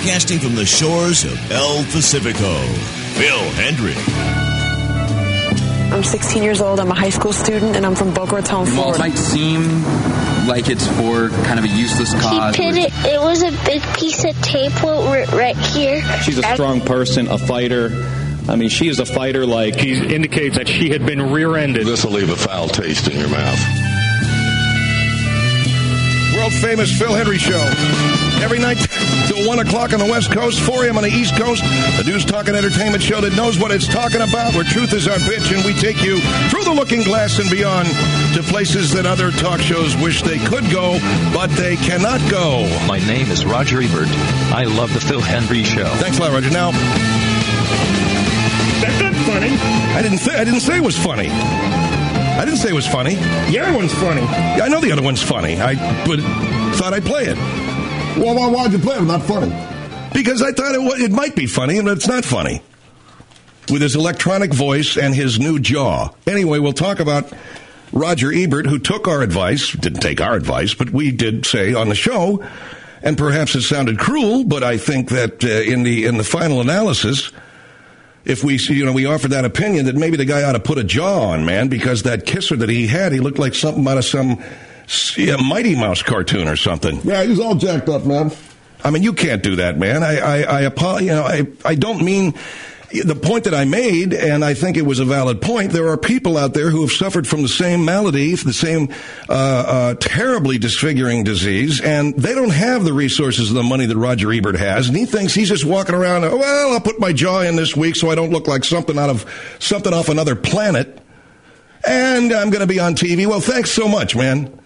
broadcasting from the shores of El Pacifico, Phil Hendrie. I'm 16 years old. I'm a high school student, and I'm from Boca Raton, Florida. Well, it might seem like it's for kind of a useless cause. It was a big piece of tape right here. She's a strong person, a fighter. I mean, she is a fighter like... He indicates that she had been rear-ended. This will leave a foul taste in your mouth. World-famous Phil Hendrie Show. Every night till 1 o'clock on the West Coast, 4 a.m. on the East Coast. The news, talk, and entertainment show that knows what it's talking about, where truth is our bitch, and we take you through the looking glass and beyond to places that other talk shows wish they could go, but they cannot go. My name is Roger Ebert. I love the Phil Hendrie Show. Thanks a lot, Roger. Now... That's not funny. I didn't say it was funny. I didn't say it was funny. The other one's funny. Yeah, I know the other one's funny. But thought I'd play it. Well, why'd you play it? Not funny. Because I thought it might be funny, and it's not funny. With his electronic voice and his new jaw. Anyway, we'll talk about Roger Ebert, who took our advice. Didn't take our advice, but we did say on the show, and perhaps it sounded cruel, but I think that in the final analysis... If we offered that opinion that maybe the guy ought to put a jaw on, man, because that kisser that he had, he looked like something out of some Mighty Mouse cartoon or something. Yeah, he's all jacked up, man. I mean, you can't do that, man. I don't mean the point that I made, and I think it was a valid point. There are people out there who have suffered from the same malady, the same terribly disfiguring disease, and they don't have the resources and the money that Roger Ebert has, and he thinks he's just walking around, well, I'll put my jaw in this week so I don't look like something off another planet, and I'm going to be on TV. Well, thanks so much, man.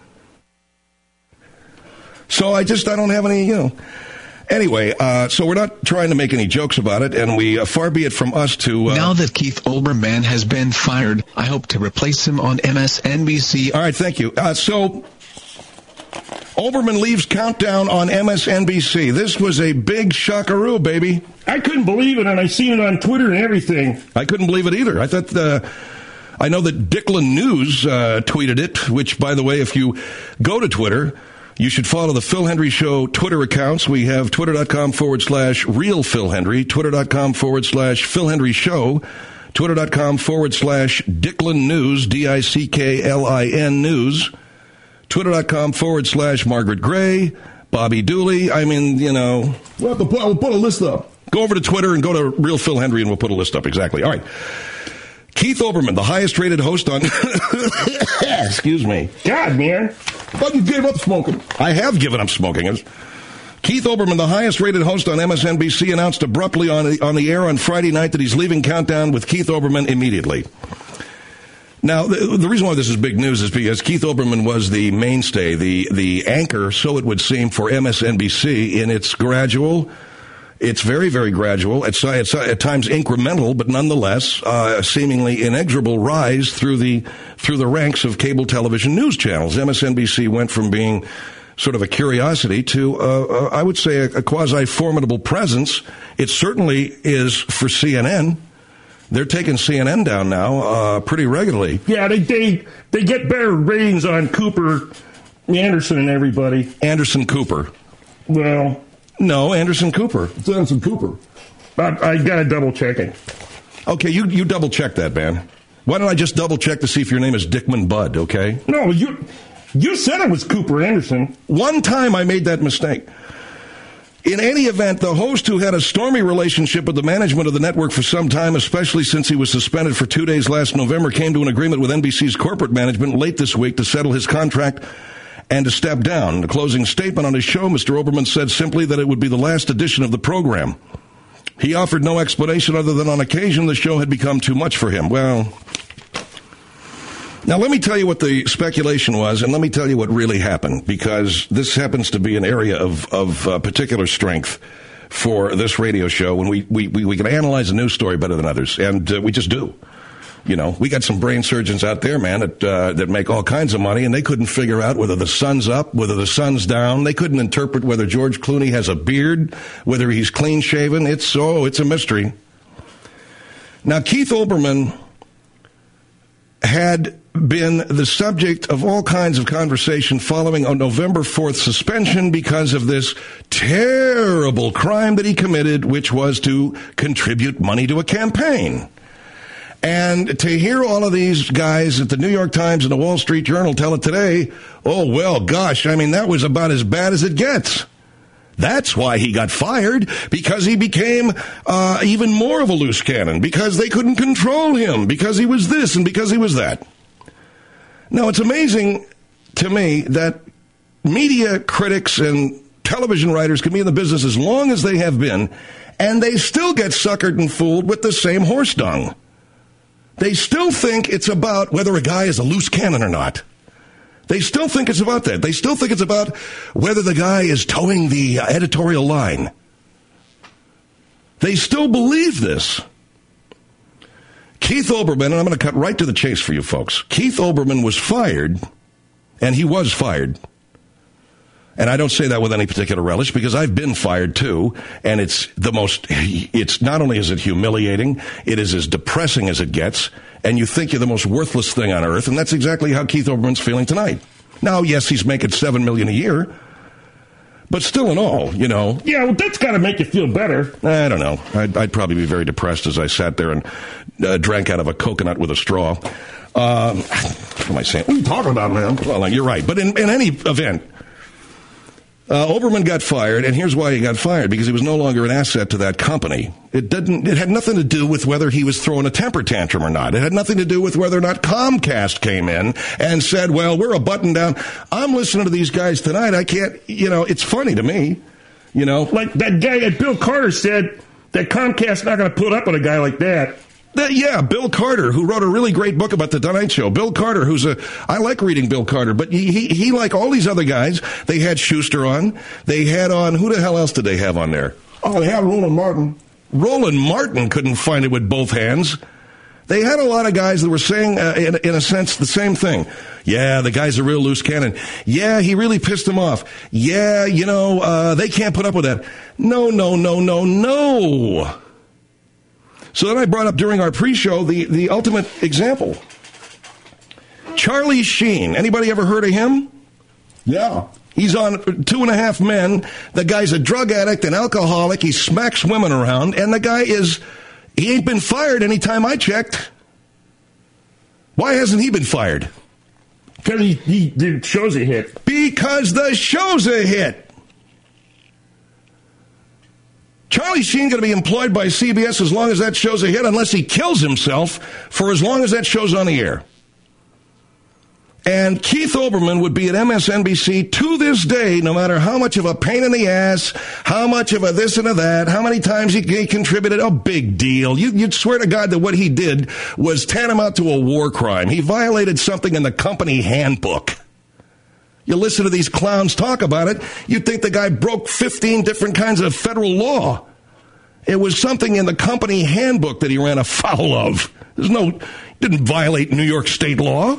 So I don't have any, Anyway, so we're not trying to make any jokes about it, and far be it from us to... Now that Keith Olbermann has been fired, I hope to replace him on MSNBC. All right, thank you. So, Olbermann leaves Countdown on MSNBC. This was a big shockaroo, baby. I couldn't believe it, and I seen it on Twitter and everything. I couldn't believe it either. I thought... I know that Dicklin News tweeted it, which, by the way, if you go to Twitter... You should follow the Phil Hendrie Show Twitter accounts. We have twitter.com/real Phil Hendrie, twitter.com/Phil Hendrie Show, twitter.com/Dicklin News, Dicklin News, twitter.com/Margaret Gray, Bobby Dooley. I mean, We'll put a list up. Go over to Twitter and go to Real Phil Hendrie and we'll put a list up. Exactly. All right. Keith Olbermann, the highest rated host on... Excuse me. God, man. I thought you gave up smoking. I have given up smoking. Keith Olbermann, the highest rated host on MSNBC, announced abruptly on the air on Friday night that he's leaving Countdown with Keith Olbermann immediately. Now, the reason why this is big news is because Keith Olbermann was the mainstay, the anchor, so it would seem, for MSNBC in its gradual... It's very, very gradual, at times incremental, but nonetheless, seemingly inexorable rise through the ranks of cable television news channels. MSNBC went from being sort of a curiosity to, I would say, a quasi-formidable presence. It certainly is for CNN. They're taking CNN down now pretty regularly. Yeah, they get better ratings on Cooper, Anderson, and everybody. Anderson Cooper. Well... No, Anderson Cooper. It's Anderson Cooper. I got to double check it. Okay, you double check that, man. Why don't I just double check to see if your name is Dickman Budd, okay? No, you said it was Cooper Anderson. One time I made that mistake. In any event, the host, who had a stormy relationship with the management of the network for some time, especially since he was suspended for 2 days last November, came to an agreement with NBC's corporate management late this week to settle his contract and to step down. In the closing statement on his show, Mr. Olbermann said simply that it would be the last edition of the program. He offered no explanation other than on occasion the show had become too much for him. Well, now let me tell you what the speculation was, and let me tell you what really happened, because this happens to be an area of particular strength for this radio show, and we can analyze a news story better than others, and we just do. We got some brain surgeons out there, man, that make all kinds of money, and they couldn't figure out whether the sun's up, whether the sun's down. They couldn't interpret whether George Clooney has a beard, whether he's clean-shaven. It's a mystery. Now, Keith Olbermann had been the subject of all kinds of conversation following a November 4th suspension because of this terrible crime that he committed, which was to contribute money to a campaign. And to hear all of these guys at the New York Times and the Wall Street Journal tell it today, oh, well, gosh, I mean, that was about as bad as it gets. That's why he got fired, because he became even more of a loose cannon, because they couldn't control him, because he was this and because he was that. Now, it's amazing to me that media critics and television writers can be in the business as long as they have been, and they still get suckered and fooled with the same horse dung. They still think it's about whether a guy is a loose cannon or not. They still think it's about that. They still think it's about whether the guy is towing the editorial line. They still believe this. Keith Olbermann, and I'm going to cut right to the chase for you folks. Keith Olbermann was fired, and he was fired. And I don't say that with any particular relish, because I've been fired too, and it's not only is it humiliating, it is as depressing as it gets, and you think you're the most worthless thing on earth, and that's exactly how Keith Olbermann's feeling tonight. Now, yes, he's making $7 million a year, but still in all, you know. Yeah, well, that's got to make you feel better. I don't know. I'd probably be very depressed as I sat there and drank out of a coconut with a straw. What am I saying? What are you talking about, man? Well, you're right. But in any event, Olbermann got fired, and here's why he got fired, because he was no longer an asset to that company. It had nothing to do with whether he was throwing a temper tantrum or not. It had nothing to do with whether or not Comcast came in and said, well, we're a button down. I'm listening to these guys tonight. I can't, it's funny to me, Like that guy that Bill Carter said that Comcast's not going to put up with a guy like that. Bill Carter, who wrote a really great book about the Tonight Show. Bill Carter, I like reading Bill Carter, but he like all these other guys, they had Schuster on. They had on, who the hell else did they have on there? Oh, they had Roland Martin. Roland Martin couldn't find it with both hands. They had a lot of guys that were saying, in a sense, the same thing. Yeah, the guy's a real loose cannon. Yeah, he really pissed him off. Yeah, they can't put up with that. No. So then I brought up during our pre-show the ultimate example. Charlie Sheen. Anybody ever heard of him? Yeah. He's on 2.5 Men. The guy's a drug addict, an alcoholic. He smacks women around. And the guy he ain't been fired any time I checked. Why hasn't he been fired? Because the show's a hit. Because the show's a hit. Charlie Sheen going to be employed by CBS as long as that show's a hit, unless he kills himself for as long as that show's on the air. And Keith Olbermann would be at MSNBC to this day, no matter how much of a pain in the ass, how much of a this and a that, how many times he contributed. Oh, big deal. You'd swear to God that what he did was tantamount to a war crime. He violated something in the company handbook. You listen to these clowns talk about it, you'd think the guy broke 15 different kinds of federal law. It was something in the company handbook that he ran afoul of. Didn't violate New York state law.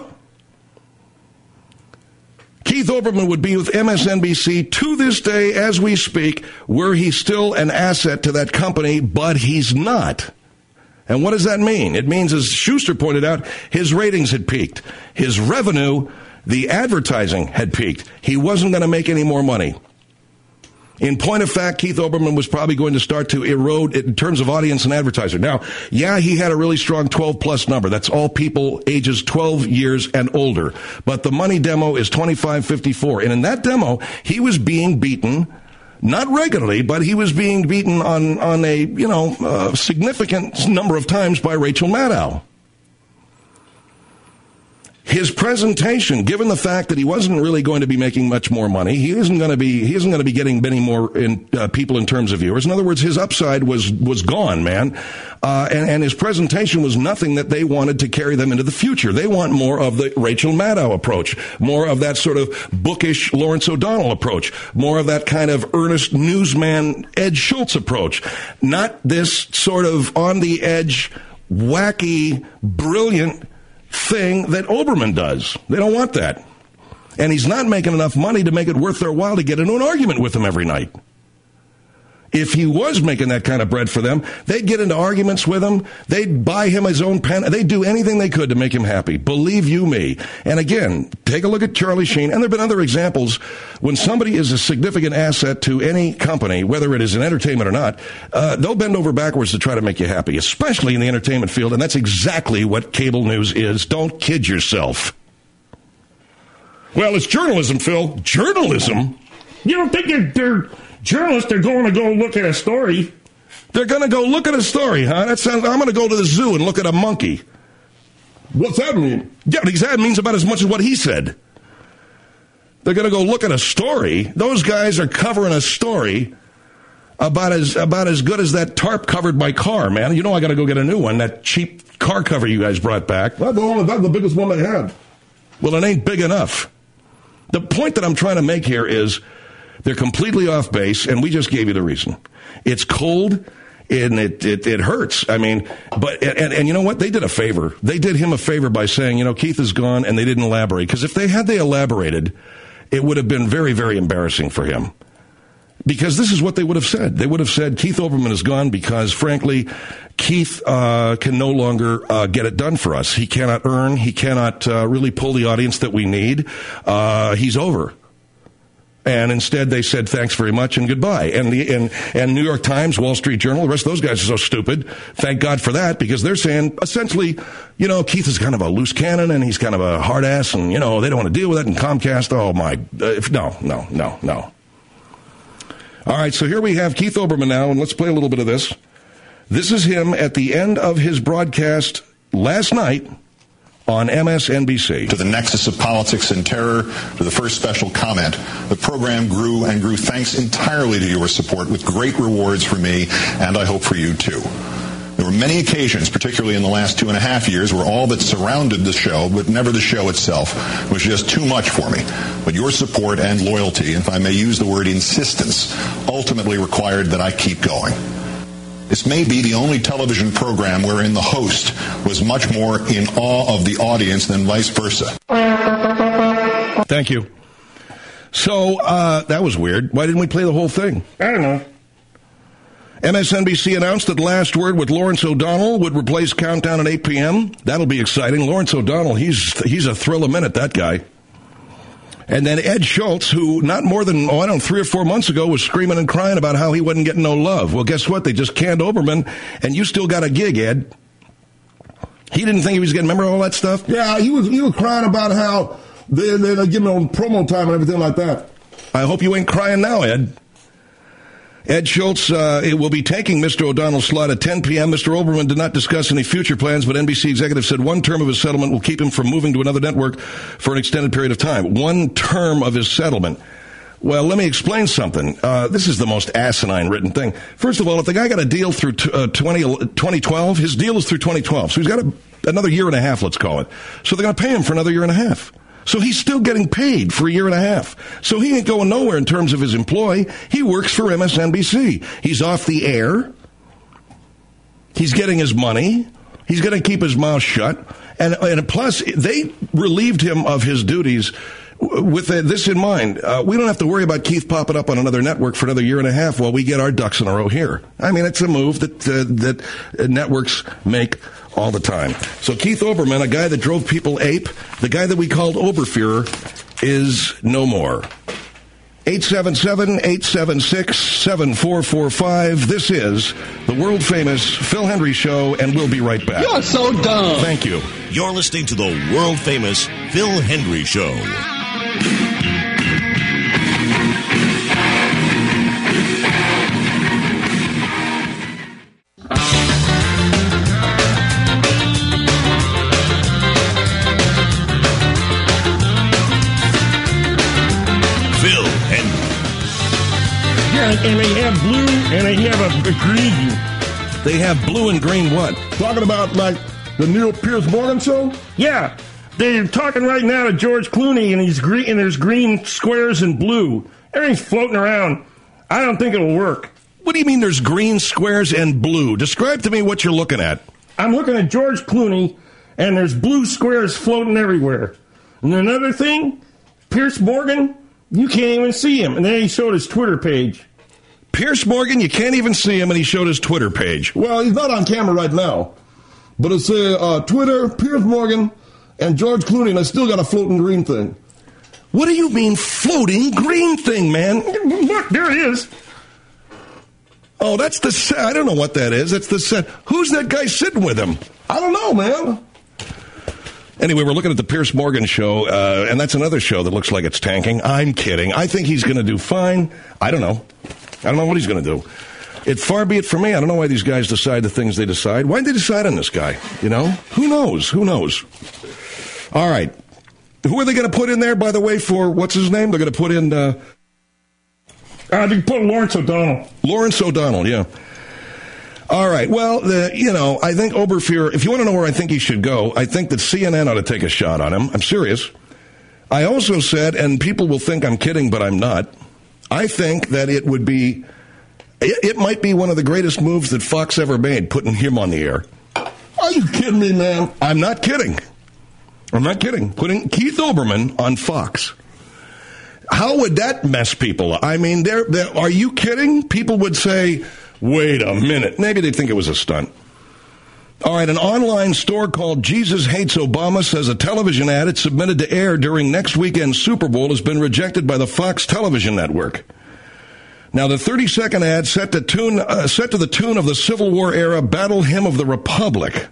Keith Olbermann would be with MSNBC to this day as we speak, were he still an asset to that company, but he's not. And what does that mean? It means, as Schuster pointed out, his ratings had peaked. His revenue, the advertising, had peaked. He wasn't going to make any more money. In point of fact, Keith Olbermann was probably going to start to erode in terms of audience and advertiser. Now, yeah, he had a really strong 12-plus number. That's all people ages 12 years and older. But the money demo is 25-54. And in that demo, he was being beaten, not regularly, but he was being beaten on a significant number of times by Rachel Maddow. His presentation, given the fact that he wasn't really going to be making much more money, he isn't going to be getting many more people in terms of viewers. In other words, his upside was gone, man. And his presentation was nothing that they wanted to carry them into the future. They want more of the Rachel Maddow approach, more of that sort of bookish Lawrence O'Donnell approach, more of that kind of earnest newsman Ed Schultz approach, not this sort of on the edge, wacky, brilliant thing that Olbermann does. They don't want that. And he's not making enough money to make it worth their while to get into an argument with him every night. If he was making that kind of bread for them, they'd get into arguments with him. They'd buy him his own pen. They'd do anything they could to make him happy. Believe you me. And again, take a look at Charlie Sheen. And there have been other examples when somebody is a significant asset to any company, whether it is in entertainment or not, they'll bend over backwards to try to make you happy, especially in the entertainment field. And that's exactly what cable news is. Don't kid yourself. Well, it's journalism, Phil. Journalism? You don't think they're journalists are going to go look at a story? They're going to go look at a story, huh? That sounds. I'm going to go to the zoo and look at a monkey. What's that mean? Yeah, that means about as much as what he said. They're going to go look at a story. Those guys are covering a story about as good as that tarp covered my car, man. You know I got to go get a new one. That cheap car cover you guys brought back. That's the biggest one they had. Well, it ain't big enough. The point that I'm trying to make here is they're completely off base, and we just gave you the reason. It's cold, and it hurts. I mean, but and you know what? They did a favor. They did him a favor by saying, you know, Keith is gone, and they didn't elaborate. Because if they elaborated, it would have been very, very embarrassing for him. Because this is what they would have said. They would have said, Keith Olbermann is gone because, frankly, Keith can no longer get it done for us. He cannot earn. He cannot really pull the audience that we need. He's over. And instead, they said thanks very much and goodbye. And New York Times, Wall Street Journal, the rest of those guys are so stupid. Thank God for that, because they're saying essentially, you know, Keith is kind of a loose cannon and he's kind of a hard ass, and you know they don't want to deal with it. And Comcast, oh my, no. All right, so here we have Keith Olbermann now, and let's play a little bit of this. This is him at the end of his broadcast last night on MSNBC. To the nexus of politics and terror, to the first special comment. The program grew and grew thanks entirely to your support, with great rewards for me, and I hope for you too. There were many occasions, particularly in the last 2.5 years, where all that surrounded the show, but never the show itself, was just too much for me. But your support and loyalty, if I may use the word insistence, ultimately required that I keep going. This may be the only television program wherein the host was much more in awe of the audience than vice versa. Thank you. So, that was weird. Why didn't we play the whole thing? I don't know. MSNBC announced that Last Word with Lawrence O'Donnell would replace Countdown at 8 p.m. That'll be exciting. Lawrence O'Donnell, he's a thrill a minute, that guy. And then Ed Schultz, who not more than, 3 or 4 months ago was screaming and crying about how he wasn't getting no love. Well, guess what? They just canned Olbermann, and you still got a gig, Ed. He didn't think he was getting, remember all that stuff? Yeah, he was crying about how they're giving him promo time and everything like that. I hope you ain't crying now, Ed. Ed Schultz will be taking Mr. O'Donnell's slot at 10 p.m. Mr. Olbermann did not discuss any future plans, but NBC executive said one term of his settlement will keep him from moving to another network for an extended period of time. One term of his settlement. Well, let me explain something. This is the most asinine written thing. First of all, if the guy got a deal through 2012, his deal is through 2012. So he's got another year and a half, let's call it. So they're going to pay him for another year and a half. So he's still getting paid for a year and a half. So he ain't going nowhere in terms of his employ. He works for MSNBC. He's off the air. He's getting his money. He's going to keep his mouth shut. And plus, they relieved him of his duties with this in mind. We don't have to worry about Keith popping up on another network for another year and a half while we get our ducks in a row here. I mean, it's a move that networks make all the time. So Keith Olbermann, a guy that drove people ape, the guy that we called Oberfuhrer, is no more. 877-876-7445. This is the world-famous Phil Hendrie Show, and we'll be right back. You're so dumb. Thank you. You're listening to the world-famous Phil Hendrie Show. And they have blue, and they have a green. They have blue and green what? Talking about, like, the Neil Pierce Morgan show? Yeah. They're talking right now to George Clooney, and he's green, and there's green squares and blue. Everything's floating around. I don't think it'll work. What do you mean there's green squares and blue? Describe to me what you're looking at. I'm looking at George Clooney, and there's blue squares floating everywhere. And another thing, Pierce Morgan, you can't even see him. And then he showed his Twitter page. Piers Morgan, you can't even see him, and he showed his Twitter page. Well, he's not on camera right now. But it's Twitter, Piers Morgan, and George Clooney, and I still got a floating green thing. What do you mean floating green thing, man? Look, there it is. Oh, that's the set. I don't know what that is. That's the set. Who's that guy sitting with him? I don't know, man. Anyway, we're looking at the Piers Morgan show, and that's another show that looks like it's tanking. I'm kidding. I think he's going to do fine. I don't know. I don't know what he's going to do. Far be it from me. I don't know why these guys decide the things they decide. Why did they decide on this guy? You know? Who knows? Who knows? All right. Who are they going to put in there, by the way, for what's his name? They're going to put in... they can put Lawrence O'Donnell. Lawrence O'Donnell, yeah. All right. Well, I think Oberfuhrer, if you want to know where I think he should go, I think that CNN ought to take a shot on him. I'm serious. I also said, and people will think I'm kidding, but I'm not, I think that it might be one of the greatest moves that Fox ever made, putting him on the air. Are you kidding me, man? I'm not kidding. Putting Keith Olbermann on Fox. How would that mess people up? I mean, are you kidding? People would say, wait a minute. Maybe they'd think it was a stunt. All right, an online store called Jesus Hates Obama says a television ad it submitted to air during next weekend's Super Bowl has been rejected by the Fox television network. Now, the 30-second ad set to the tune of the Civil War era Battle Hymn of the Republic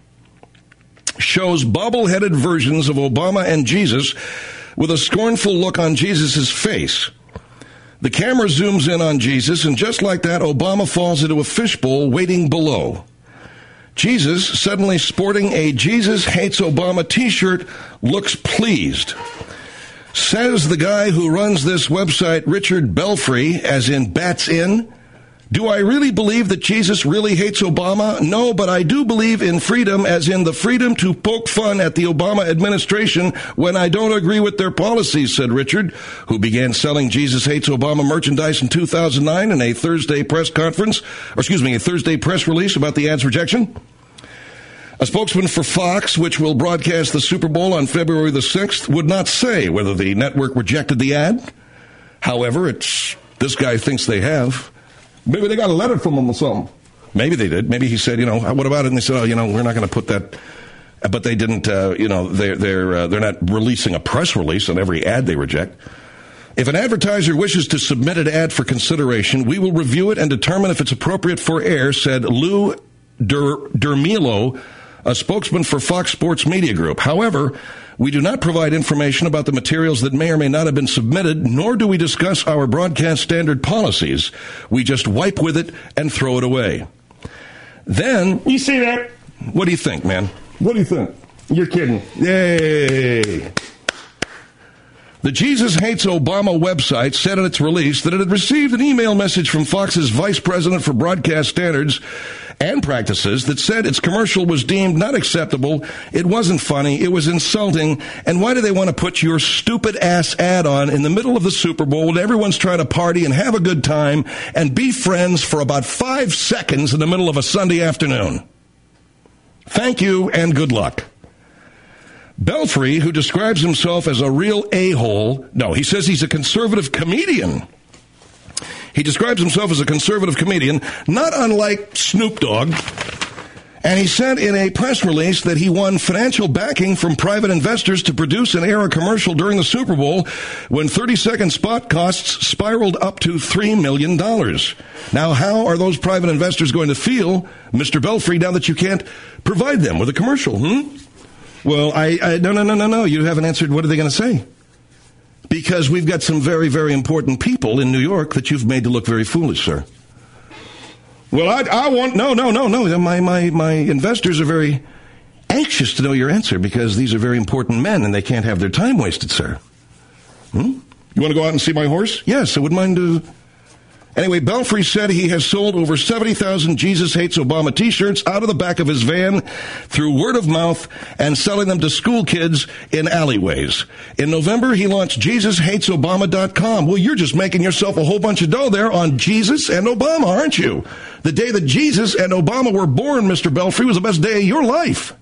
shows bobble-headed versions of Obama and Jesus with a scornful look on Jesus' face. The camera zooms in on Jesus, and just like that, Obama falls into a fishbowl waiting below. Jesus, suddenly sporting a Jesus Hates Obama t-shirt, looks pleased. Says the guy who runs this website, Richard Belfry, as in Bats In, do I really believe that Jesus really hates Obama? No, but I do believe in freedom, as in the freedom to poke fun at the Obama administration when I don't agree with their policies, said Richard, who began selling Jesus Hates Obama merchandise in 2009 in a Thursday press release about the ad's rejection. A spokesman for Fox, which will broadcast the Super Bowl on February the 6th, would not say whether the network rejected the ad. However, this guy thinks they have. Maybe they got a letter from him or something. Maybe they did. Maybe he said, what about it? And they said, we're not going to put that. But they didn't, they're not releasing a press release on every ad they reject. If an advertiser wishes to submit an ad for consideration, we will review it and determine if it's appropriate for air, said Lou Dermilo, a spokesman for Fox Sports Media Group. However, we do not provide information about the materials that may or may not have been submitted, nor do we discuss our broadcast standard policies. We just wipe with it and throw it away. Then... You see that? What do you think, man? What do you think? You're kidding. Yay! The Jesus Hates Obama website said in its release that it had received an email message from Fox's vice president for broadcast standards and practices that said its commercial was deemed not acceptable, it wasn't funny, it was insulting, and why do they want to put your stupid ass ad on in the middle of the Super Bowl when everyone's trying to party and have a good time and be friends for about 5 seconds in the middle of a Sunday afternoon? Thank you and good luck. Belfry, who describes himself as a real a-hole, he says he's a conservative comedian. He describes himself as a conservative comedian, not unlike Snoop Dogg. And he said in a press release that he won financial backing from private investors to produce and air a commercial during the Super Bowl when 30-second spot costs spiraled up to $3 million. Now, how are those private investors going to feel, Mr. Belfry, now that you can't provide them with a commercial, Well, no. You haven't answered. What are they going to say? Because we've got some very, very important people in New York that you've made to look very foolish, sir. Well, I want... No. My investors are very anxious to know your answer because these are very important men and they can't have their time wasted, sir. You want to go out and see my horse? Yes, I wouldn't mind... Anyway, Belfry said he has sold over 70,000 Jesus Hates Obama t-shirts out of the back of his van through word of mouth and selling them to school kids in alleyways. In November, he launched JesusHatesObama.com. Well, you're just making yourself a whole bunch of dough there on Jesus and Obama, aren't you? The day that Jesus and Obama were born, Mr. Belfry, was the best day of your life.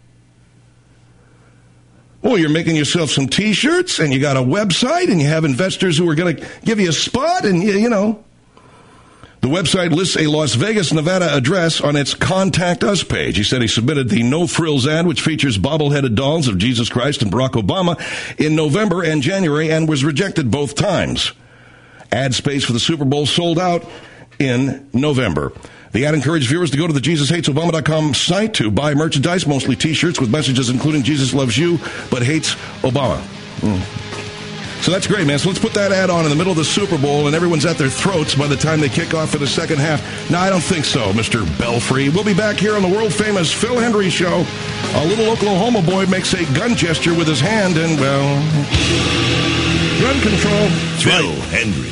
Well, you're making yourself some t-shirts and you got a website and you have investors who are going to give you a spot and, The website lists a Las Vegas, Nevada address on its Contact Us page. He said he submitted the No Frills ad, which features bobbleheaded dolls of Jesus Christ and Barack Obama, in November and January, and was rejected both times. Ad space for the Super Bowl sold out in November. The ad encouraged viewers to go to the JesusHatesObama.com site to buy merchandise, mostly T-shirts with messages including Jesus loves you but hates Obama. So that's great, man. So let's put that ad on in the middle of the Super Bowl, and everyone's at their throats by the time they kick off for the second half. No, I don't think so, Mr. Belfry. We'll be back here on the world-famous Phil Hendrie Show. A little Oklahoma boy makes a gun gesture with his hand, and, well, gun control. Phil Hendrie.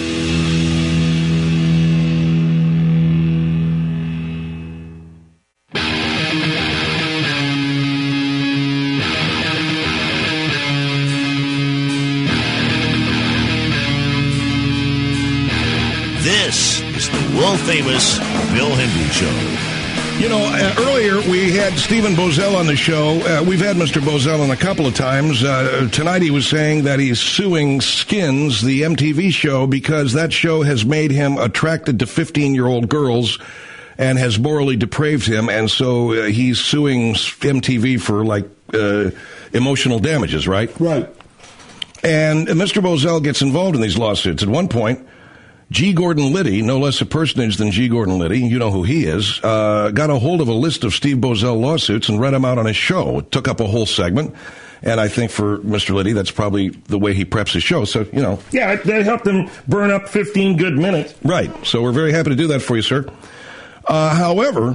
This is the world-famous Phil Hendrie Show. You know, earlier we had Stephen Boesel on the show. We've had Mr. Boesel on a couple of times. Tonight he was saying that he's suing Skins, the MTV show, because that show has made him attracted to 15-year-old girls and has morally depraved him. And so he's suing MTV for, like, emotional damages, right? Right. And Mr. Boesel gets involved in these lawsuits. At one point, G. Gordon Liddy, no less a personage than G. Gordon Liddy, you know who he is, got a hold of a list of Steve Boesel lawsuits and read them out on his show. It took up a whole segment. And I think for Mr. Liddy, that's probably the way he preps his show. So, you know. Yeah, that helped him burn up 15 good minutes. Right. So we're very happy to do that for you, sir. However,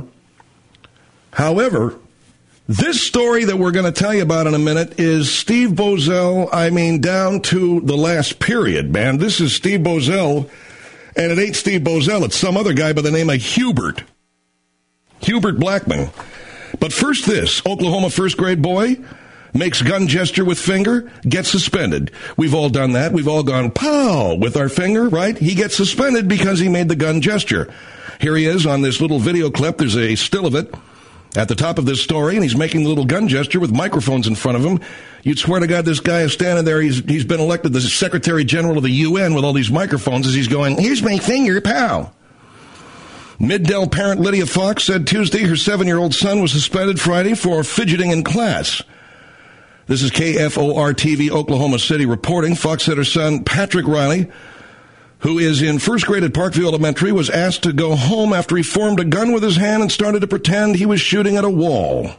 this story that we're going to tell you about in a minute is Steve Boesel, I mean, down to the last period, man. This is Steve Boesel, and it ain't Steve Boesel. It's some other guy by the name of Hubert Blackman. But first this, Oklahoma first-grade boy makes gun gesture with finger, gets suspended. We've all done that. We've all gone, pow, with our finger, right? He gets suspended because he made the gun gesture. Here he is on this little video clip. There's a still of it at the top of this story, and he's making the little gun gesture with microphones in front of him. You'd swear to God this guy is standing there. He's been elected the Secretary General of the UN with all these microphones as he's going, here's my finger, pow. Mid-Dell parent Lydia Fox said Tuesday her 7-year-old son was suspended Friday for fidgeting in class. This is KFOR-TV Oklahoma City reporting. Fox said her son, Patrick Riley, who is in first grade at Parkview Elementary, was asked to go home after he formed a gun with his hand and started to pretend he was shooting at a wall.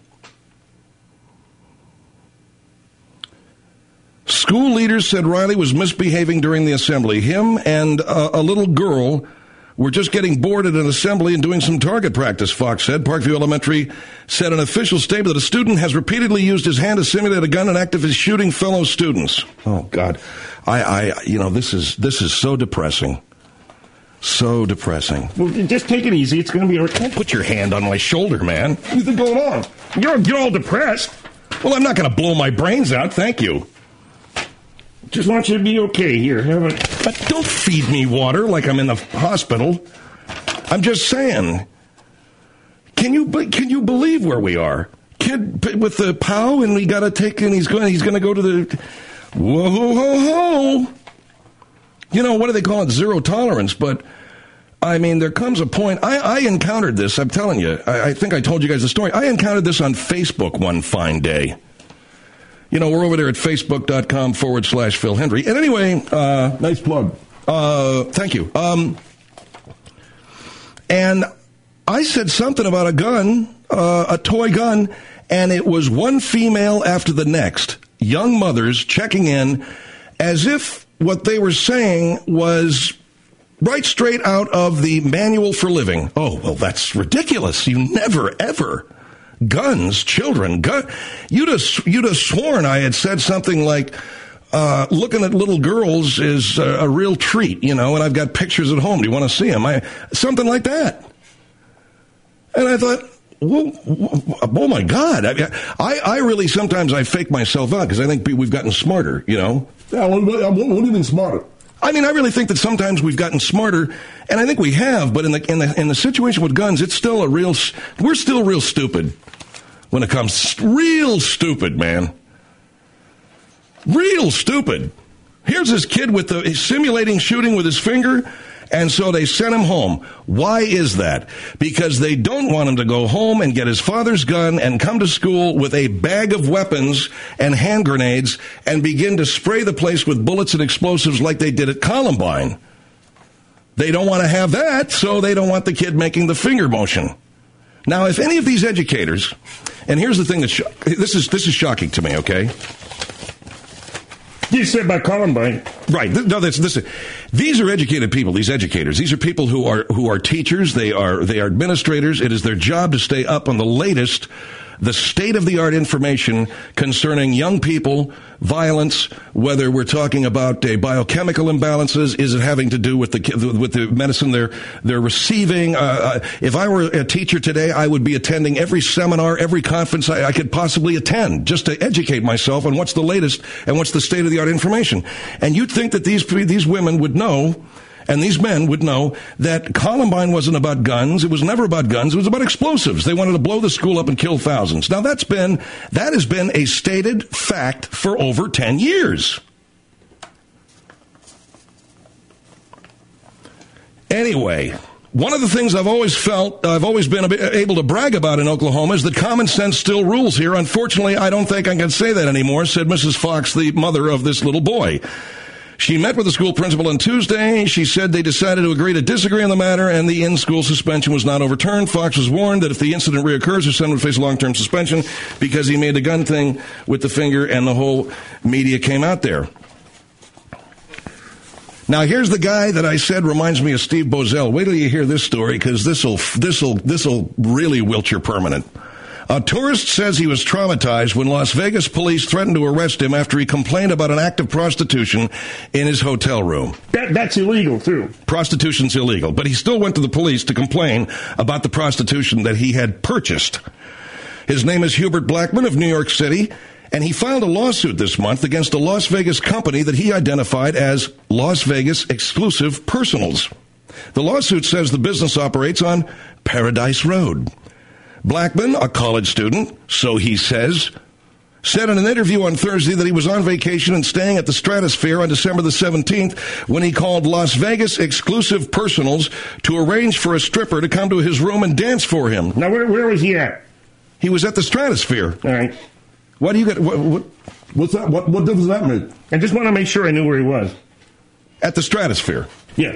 School leaders said Riley was misbehaving during the assembly. Him and a little girl were just getting bored at an assembly and doing some target practice, Fox said. Parkview Elementary said an official statement that a student has repeatedly used his hand to simulate a gun and act as shooting fellow students. Oh, God. This is so depressing. So depressing. Well, just take it easy. It's going to be okay. Don't put your hand on my shoulder, man. What do you think going on? You're all depressed. Well, I'm not going to blow my brains out. Thank you. Just want you to be okay. Here, have it. But don't feed me water like I'm in the hospital. I'm just saying. Can you believe where we are? Kid with the POW, and we got to take, and he's going to go to the, whoa, ho, ho, ho. You know, what do they call it? Zero tolerance. But, I mean, there comes a point. I encountered this, I'm telling you. I think I told you guys the story. I encountered this on Facebook one fine day. You know, we're over there at facebook.com/Phil Hendrie. And anyway, nice plug. Thank you. And I said something about a gun, a toy gun, and it was one female after the next. Young mothers checking in as if what they were saying was right straight out of the manual for living. Oh, well, that's ridiculous. You never, ever. Guns, children, you'd have sworn I had said something like, looking at little girls is a real treat, you know, and I've got pictures at home. Do you want to see them? Something like that. And I thought, oh my God. I really, sometimes I fake myself out because I think we've gotten smarter, you know. Yeah, what do you mean smarter? I mean, I really think that sometimes we've gotten smarter, and I think we have, but in the situation with guns, it's still we're still real stupid when it comes, real stupid, man. Real stupid. Here's this kid simulating shooting with his finger, And so they sent him home. Why is that? Because they don't want him to go home and get his father's gun and come to school with a bag of weapons and hand grenades and begin to spray the place with bullets and explosives like they did at Columbine. They don't want to have that, so they don't want the kid making the finger motion. Now, if any of these educators, and here's the thing this is shocking to me, okay? You said by Columbine. Right. No, these are educated people, these educators. These are people who are teachers. They are administrators. It is their job to stay up on the latest, the state-of-the-art information concerning young people, violence, whether we're talking about biochemical imbalances, is it having to do with the medicine they're receiving? If I were a teacher today, I would be attending every seminar, every conference I could possibly attend, just to educate myself on what's the latest and what's the state-of-the-art information. And you'd think that these women would know, and these men would know, that Columbine wasn't about guns. It was never about guns. It was about explosives. They wanted to blow the school up and kill thousands. Now, that has been a stated fact for over 10 years. Anyway, one of the things I've always been able to brag about in Oklahoma is that common sense still rules here. Unfortunately, I don't think I can say that anymore, said Mrs. Fox, the mother of this little boy. She met with the school principal on Tuesday. She said they decided to agree to disagree on the matter, and the in-school suspension was not overturned. Fox was warned that if the incident reoccurs, her son would face a long-term suspension because he made the gun thing with the finger, and the whole media came out there. Now, here's the guy that I said reminds me of Steve Bozell. Wait till you hear this story, because this'll really wilt your permanent. A tourist says he was traumatized when Las Vegas police threatened to arrest him after he complained about an act of prostitution in his hotel room. That's illegal, too. Prostitution's illegal, but he still went to the police to complain about the prostitution that he had purchased. His name is Hubert Blackman of New York City, and he filed a lawsuit this month against a Las Vegas company that he identified as Las Vegas Exclusive Personals. The lawsuit says the business operates on Paradise Road. Blackman, a college student, so he says, said in an interview on Thursday that he was on vacation and staying at the Stratosphere on December the 17th when he called Las Vegas Exclusive Personals to arrange for a stripper to come to his room and dance for him. Now, where was he at? He was at the Stratosphere. All right. What do you get? What's that? What difference does that make? I just want to make sure I knew where he was. At the Stratosphere. Yeah.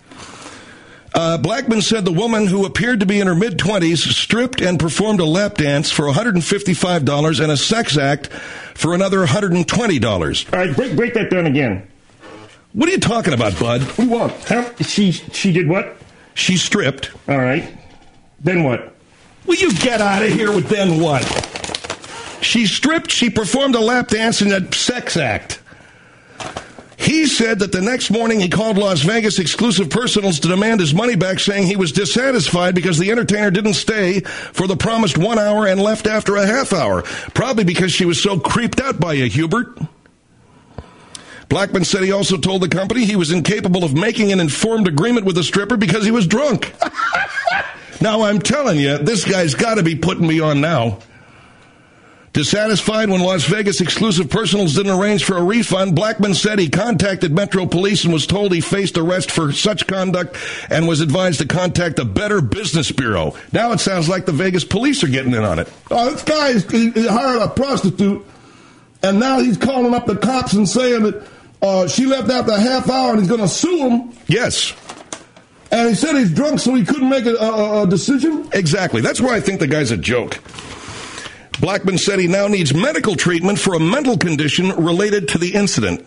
Blackman said the woman, who appeared to be in her mid-20s, stripped and performed a lap dance for $155 and a sex act for another $120. All right, break that down again. What are you talking about, bud? What do you want? She did what? She stripped. All right. Then what? Will you get out of here with then what? She stripped, she performed a lap dance and a sex act. He said that the next morning he called Las Vegas Exclusive Personals to demand his money back, saying he was dissatisfied because the entertainer didn't stay for the promised 1 hour and left after a half hour, probably because she was so creeped out by you, Hubert. Blackman said he also told the company he was incapable of making an informed agreement with the stripper because he was drunk. Now, I'm telling you, this guy's got to be putting me on now. Dissatisfied when Las Vegas Exclusive Personals didn't arrange for a refund, Blackman said he contacted Metro Police and was told he faced arrest for such conduct and was advised to contact the Better Business Bureau. Now it sounds like the Vegas police are getting in on it. This guy he hired a prostitute, and now he's calling up the cops and saying that she left after a half hour and he's going to sue him. Yes. And he said he's drunk, so he couldn't make a decision? Exactly. That's why I think the guy's a joke. Blackman said he now needs medical treatment for a mental condition related to the incident.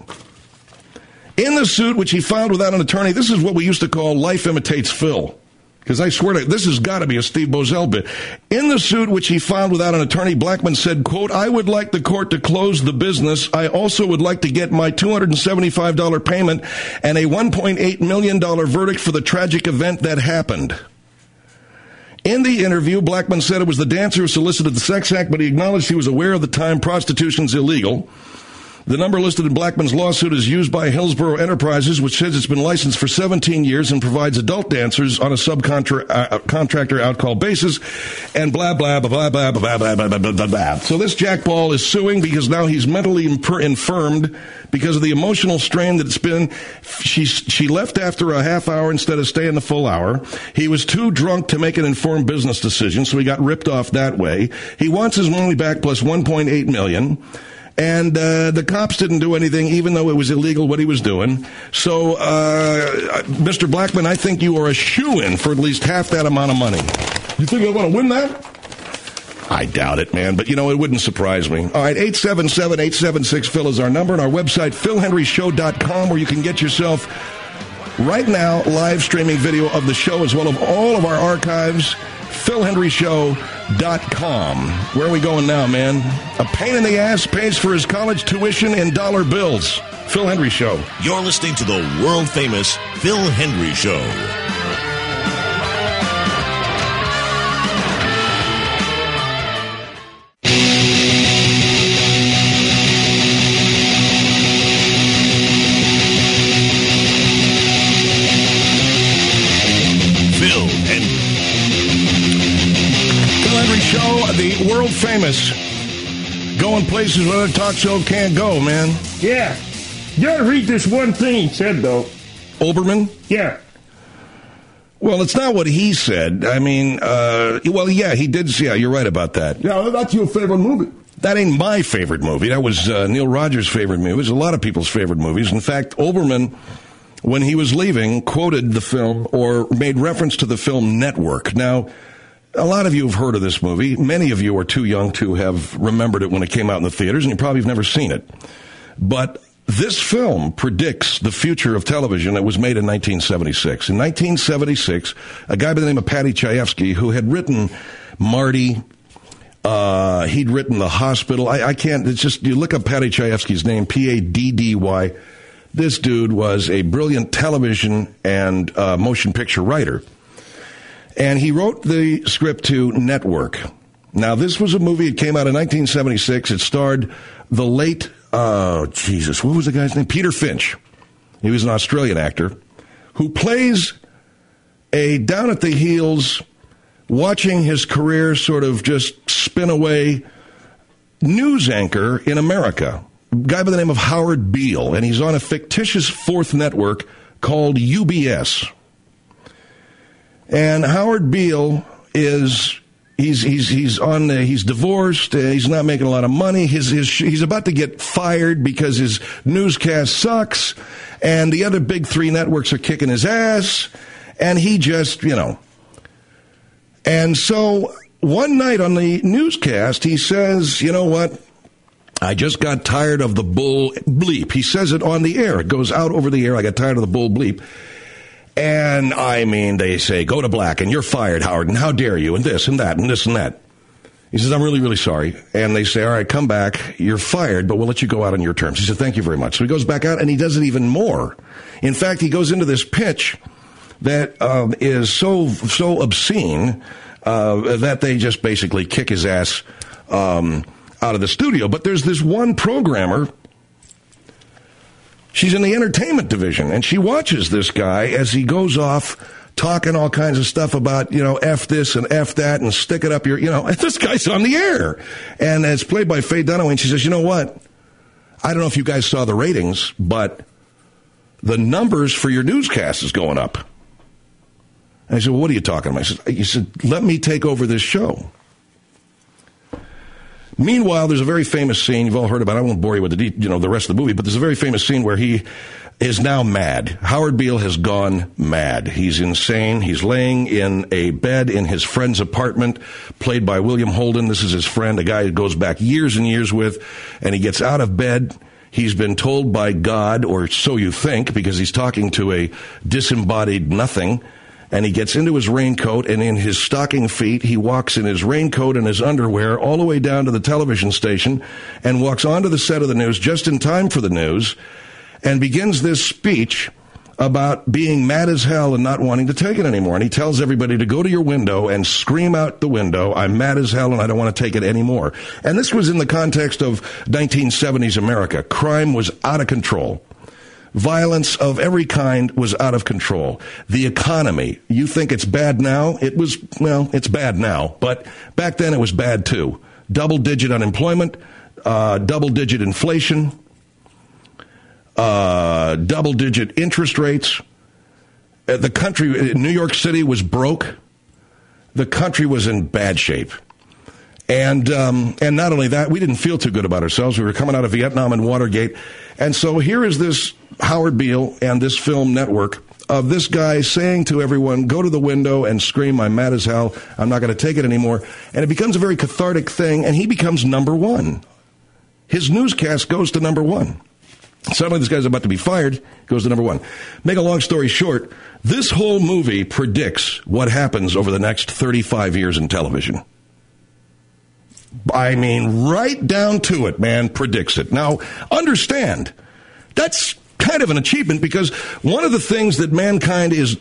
In the suit, which he filed without an attorney, this is what we used to call life imitates Phil. Because I swear to this has got to be a Steve Bozell bit. In the suit, which he filed without an attorney, Blackman said, quote, I would like the court to close the business. I also would like to get my $275 payment and a $1.8 million verdict for the tragic event that happened. In the interview, Blackman said it was the dancer who solicited the sex act, but he acknowledged he was aware of the time prostitution's illegal. The number listed in Blackman's lawsuit is used by Hillsborough Enterprises, which says it's been licensed for 17 years and provides adult dancers on a subcontractor out-call basis, and blah, blah, blah, blah, blah, blah, blah, blah, blah, blah, blah. So this Jack Ball is suing because now he's mentally infirmed because of the emotional strain that it's been. She left after a half hour instead of staying the full hour. He was too drunk to make an informed business decision, so he got ripped off that way. He wants his money back plus $1.8 million. And the cops didn't do anything, even though it was illegal what he was doing. So, Mr. Blackman, I think you are a shoo-in for at least half that amount of money. You think you're going to win that? I doubt it, man. But, it wouldn't surprise me. All right, 877-876-PHIL is our number, and our website, PhilHenryShow.com, where you can get yourself, right now, live streaming video of the show, as well as all of our archives. PhilHenryShow.com. Where are we going now, man? A pain in the ass pays for his college tuition in dollar bills. Phil Hendry Show. You're listening to the world-famous Phil Hendry Show. The world famous, going places where the talk show can't go, man. Yeah. You gotta read this one thing he said, though. Olbermann? Yeah. Well, it's not what he said. I mean, he did. Yeah, you're right about that. Yeah, that's your favorite movie. That ain't my favorite movie. That was Neil Rogers' favorite movie. It was a lot of people's favorite movies. In fact, Olbermann, when he was leaving, quoted the film or made reference to the film Network. Now, a lot of you have heard of this movie. Many of you are too young to have remembered it when it came out in the theaters, and you probably have never seen it. But this film predicts the future of television that was made in 1976. In 1976, a guy by the name of Paddy Chayefsky, who had written Marty, he'd written The Hospital. I can't, it's just, you look up Paddy Chayefsky's name, P-A-D-D-Y. This dude was a brilliant television and motion picture writer. And he wrote the script to Network. Now, this was a movie. It came out in 1976. It starred the late, what was the guy's name? Peter Finch. He was an Australian actor who plays a down-at-the-heels, watching his career sort of just spin away news anchor in America. A guy by the name of Howard Beale. And he's on a fictitious fourth network called UBS. And Howard Beale he's divorced. He's not making a lot of money. He's about to get fired because his newscast sucks, and the other big three networks are kicking his ass, and he just, And so one night on the newscast, he says, you know what? I just got tired of the bull bleep. He says it on the air. It goes out over the air. I got tired of the bull bleep. And, I mean, they say, go to black, and you're fired, Howard, and how dare you, and this and that, and this and that. He says, I'm really, really sorry. And they say, all right, come back. You're fired, but we'll let you go out on your terms. He said, thank you very much. So he goes back out, and he does it even more. In fact, he goes into this pitch that is so obscene that they just basically kick his ass out of the studio. But there's this one programmer. She's in the entertainment division, and she watches this guy as he goes off talking all kinds of stuff about, F this and F that and stick it up your, this guy's on the air. And it's played by Faye Dunaway, and she says, you know what? I don't know if you guys saw the ratings, but the numbers for your newscast is going up. And I said, well, what are you talking about? He said, let me take over this show. Meanwhile, there's a very famous scene. You've all heard about it. I won't bore you with the rest of the movie, but there's a very famous scene where he is now mad. Howard Beale has gone mad. He's insane. He's laying in a bed in his friend's apartment, played by William Holden. This is his friend, a guy he goes back years and years with, and he gets out of bed. He's been told by God, or so you think, because he's talking to a disembodied nothing. And he gets into his raincoat, and in his stocking feet, he walks in his raincoat and his underwear all the way down to the television station and walks onto the set of the news just in time for the news and begins this speech about being mad as hell and not wanting to take it anymore. And he tells everybody to go to your window and scream out the window, I'm mad as hell and I don't want to take it anymore. And this was in the context of 1970s America. Crime was out of control. Violence of every kind was out of control. The economy, you think it's bad now? It's bad now. But back then it was bad too. Double-digit unemployment, double-digit inflation, double-digit interest rates. The country, New York City was broke. The country was in bad shape. And not only that, we didn't feel too good about ourselves. We were coming out of Vietnam and Watergate. And so here is this Howard Beale and this film network of this guy saying to everyone, go to the window and scream, I'm mad as hell. I'm not going to take it anymore. And it becomes a very cathartic thing, and he becomes number one. His newscast goes to number one. Suddenly this guy's about to be fired, goes to number one. Make a long story short, this whole movie predicts what happens over the next 35 years in television. I mean, right down to it, man, predicts it. Now, understand, that's kind of an achievement because one of the things that mankind is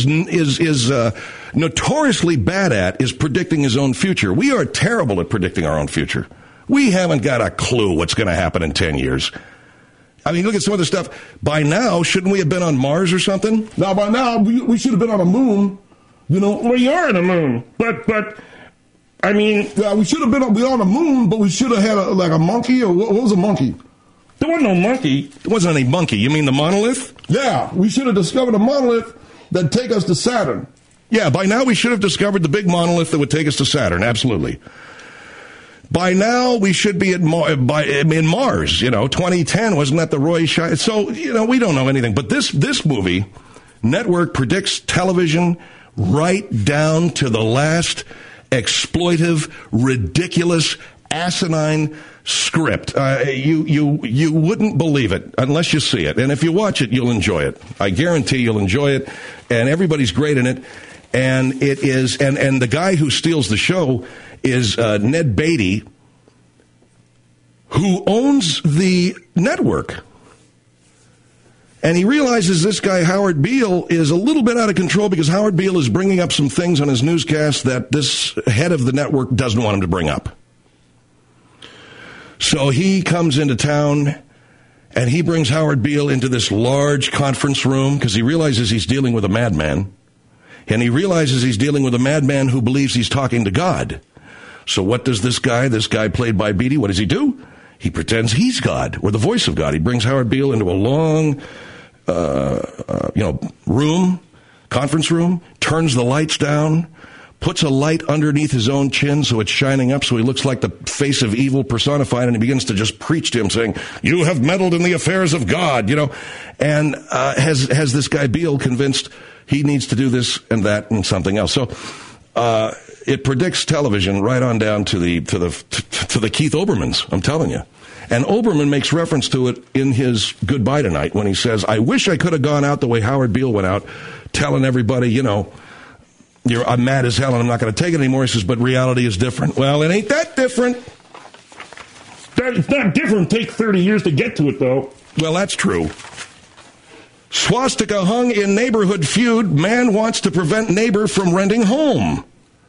notoriously bad at is predicting his own future. We are terrible at predicting our own future. We haven't got a clue what's going to happen in 10 years. I mean, look at some of the stuff. By now, shouldn't we have been on Mars or something? Now, by now, we should have been on the moon. You know, we are on the moon, but I mean, yeah, we should have been on the moon, but we should have had a monkey, or what was a monkey? There wasn't no monkey. There wasn't any monkey. You mean the monolith? Yeah, we should have discovered a monolith that'd take us to Saturn. Yeah, by now we should have discovered the big monolith that would take us to Saturn, absolutely. By now we should be in Mars, 2010, wasn't that the Roy Scheider? So, we don't know anything. But this movie, Network, predicts television right down to the last exploitive, ridiculous, asinine script. You wouldn't believe it unless you see it. And if you watch it, you'll enjoy it. I guarantee you'll enjoy it. And everybody's great in it. And it is, and the guy who steals the show is Ned Beatty, who owns the network. And he realizes this guy, Howard Beale, is a little bit out of control because Howard Beale is bringing up some things on his newscast that this head of the network doesn't want him to bring up. So he comes into town and he brings Howard Beale into this large conference room because he realizes he's dealing with a madman. And he realizes he's dealing with a madman who believes he's talking to God. So what does this guy played by Beatty, what does he do? He pretends he's God, or the voice of God. He brings Howard Beale into a long, conference room, turns the lights down, puts a light underneath his own chin so it's shining up so he looks like the face of evil personified, and he begins to just preach to him saying, you have meddled in the affairs of God, and has this guy Beale convinced he needs to do this and that and something else. So it predicts television right on down to the Keith Olbermanns, I'm telling you. And Olbermann makes reference to it in his Goodbye Tonight when he says, I wish I could have gone out the way Howard Beale went out, telling everybody, I'm mad as hell and I'm not going to take it anymore. He says, but reality is different. Well, it ain't that different. It's not different. Take 30 years to get to it, though. Well, that's true. Swastika hung in neighborhood feud. Man wants to prevent neighbor from renting home.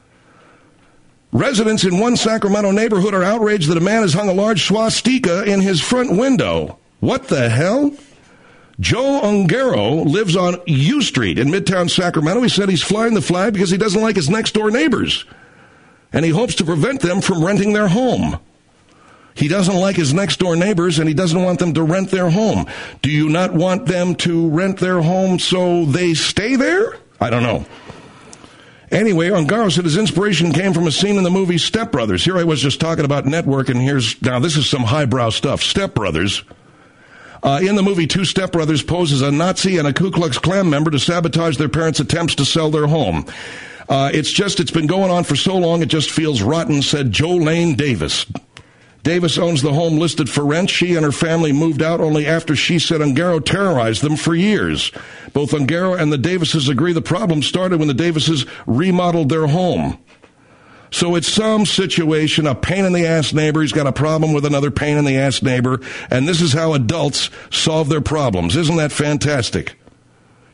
Residents in one Sacramento neighborhood are outraged that a man has hung a large swastika in his front window. What the hell? Joe Ungaro lives on U Street in Midtown Sacramento. He said he's flying the flag because he doesn't like his next-door neighbors, and he hopes to prevent them from renting their home. He doesn't like his next-door neighbors, and he doesn't want them to rent their home. Do you not want them to rent their home so they stay there? I don't know. Anyway, Ungaro said his inspiration came from a scene in the movie Step Brothers. Here I was just talking about Network, and now this is some highbrow stuff. Step Brothers. In the movie, two stepbrothers pose as a Nazi and a Ku Klux Klan member to sabotage their parents' attempts to sell their home. It's been going on for so long, it just feels rotten, said Jolene Davis. Davis owns the home listed for rent. She and her family moved out only after she said Ungaro terrorized them for years. Both Ungaro and the Davises agree the problem started when the Davises remodeled their home. So it's some situation, a pain-in-the-ass neighbor. He's got a problem with another pain-in-the-ass neighbor, and this is how adults solve their problems. Isn't that fantastic?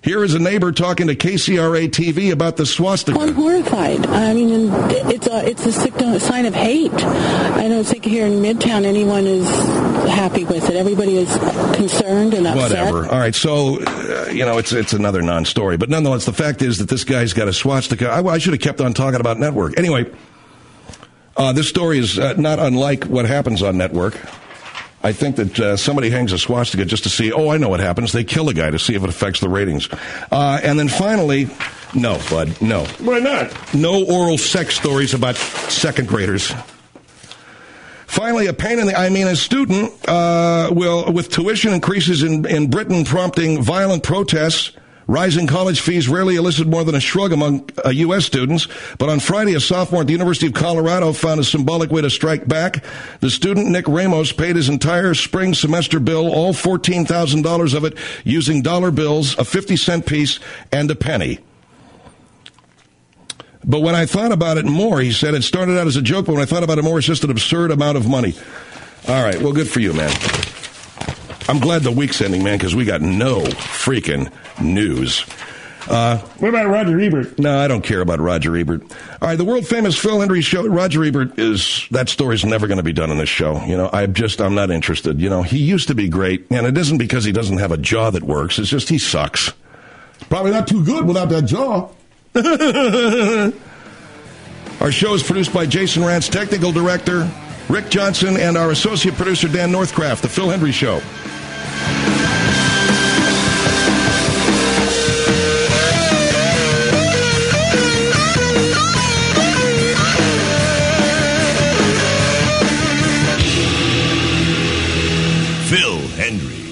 Here is a neighbor talking to KCRA TV about the swastika. I'm horrified. I mean, it's a sign of hate. I don't think here in Midtown anyone is happy with it. Everybody is concerned and upset. Whatever. All right, so, it's another non-story. But nonetheless, the fact is that this guy's got a swastika. I should have kept on talking about Network. Anyway, this story is not unlike what happens on Network. I think that somebody hangs a swastika just to see, I know what happens. They kill a guy to see if it affects the ratings. And then finally, no, bud, no. Why not? No oral sex stories about second graders. Finally, a student with tuition increases in Britain prompting violent protests. Rising college fees rarely elicited more than a shrug among U.S. students. But on Friday, a sophomore at the University of Colorado found a symbolic way to strike back. The student, Nick Ramos, paid his entire spring semester bill, all $14,000 of it, using dollar bills, a 50-cent piece, and a penny. But when I thought about it more, he said, it started out as a joke, but when I thought about it more, it's just an absurd amount of money. All right, well, good for you, man. I'm glad the week's ending, man, because we got no freaking news. What about Roger Ebert? No, I don't care about Roger Ebert. All right, the world-famous Phil Hendry show, Roger Ebert that story's never going to be done in this show. I'm not interested. He used to be great, and it isn't because he doesn't have a jaw that works. It's just he sucks. Probably not too good without that jaw. Our show is produced by Jason Rantz, technical director Rick Johnson, and our associate producer Dan Northcraft. The Phil Hendry Show. Phil Hendry.